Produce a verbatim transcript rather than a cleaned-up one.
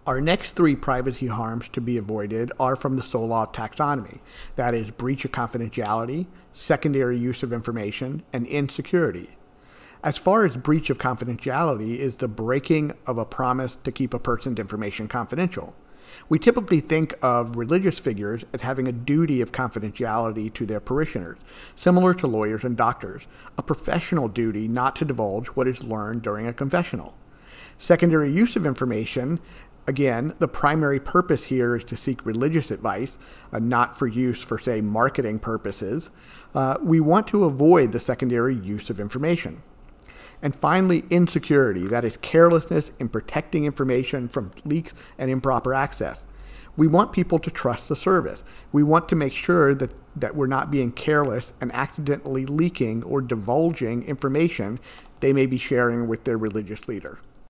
Our next three privacy harms to be avoided are from the sole law of taxonomy. That is breach of confidentiality, secondary use of information, and insecurity. As far as breach of confidentiality is the breaking of a promise to keep a person's information confidential. We typically think of religious figures as having a duty of confidentiality to their parishioners, similar to lawyers and doctors, a professional duty not to divulge what is learned during a confessional. Secondary use of information, again, the primary purpose here is to seek religious advice, uh, not for use for, say, marketing purposes. Uh, we want to avoid the secondary use of information. And finally, insecurity, that is carelessness in protecting information from leaks and improper access. We want people to trust the service. We want to make sure that, that we're not being careless and accidentally leaking or divulging information they may be sharing with their religious leader.